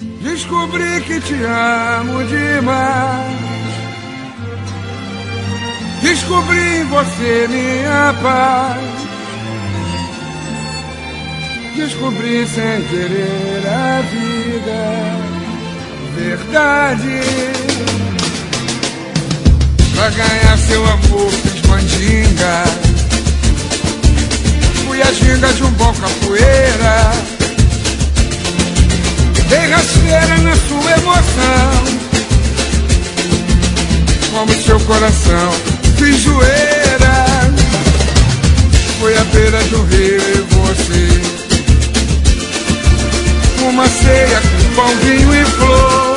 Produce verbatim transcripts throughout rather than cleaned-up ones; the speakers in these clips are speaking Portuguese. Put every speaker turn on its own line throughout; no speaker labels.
Descobri que te amo demais. Descobri em você minha paz. Descobri sem querer a vida, verdade. Pra ganhar seu amor fiz mandinga. Fui a ginga de um bom capoeira. Dei rasteira na sua emoção. Como seu coração fiz joeira. Foi à beira do rio e você. Uma ceia com pão, vinho e flor.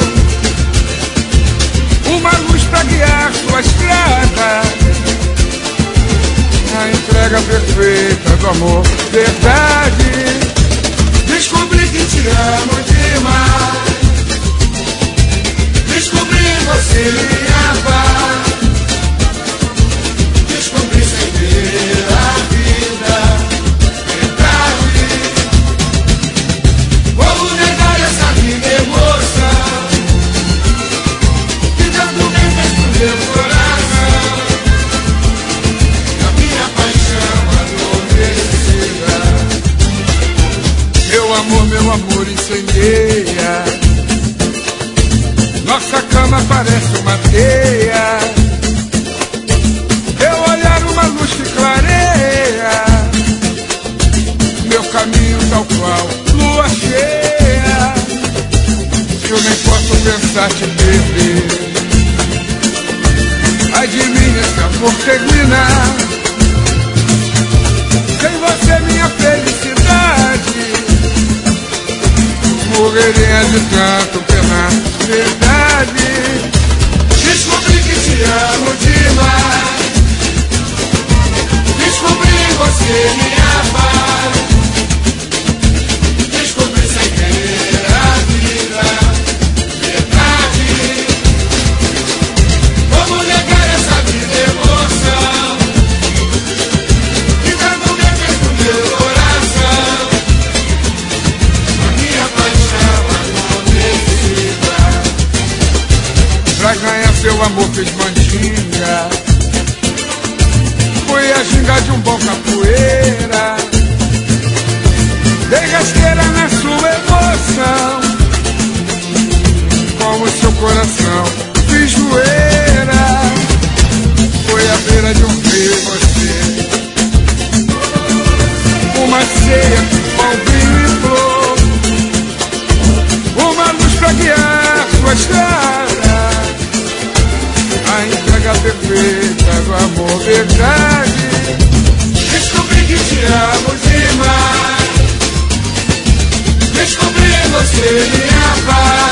Uma luz pra guiar sua estrada. A entrega perfeita do amor, verdade. Descobri que te amo demais. Descobri em você minha paz. Descobri sem ver a vida, verdade. Como negar essa vida emoção que tanto bem fez pro meu coração. A minha paixão adormecida. Meu amor, meu amor incendeia. Nossa cama parece uma teia. Teu olhar uma luz que clareia. Meu caminho tal qual lua cheia. Eu nem posso pensar te perder. Ai de mim esse amor terminar. Sem você minha felicidade. Morreria de tanto penar, verdade. Descobri que te amo demais. Descobri em você minha paz. Descobri sem querer a vida, verdade. Como negar essa vida emoção que tanto me fez pro meu coração. A minha paixão adormecida. Pra ganhar seu amor fiz mandinga. Foi a ginga de um bom capoeira. Dei rasteira na sua emoção. Como seu coração fiz joeira. Foi à beira de um rio você. Uma ceia com pão, vinho e flor. Uma luz pra guiar sua estrada. A entrega perfeita do amor, verdade. Descobri que te amo demais. Descobri em você minha paz.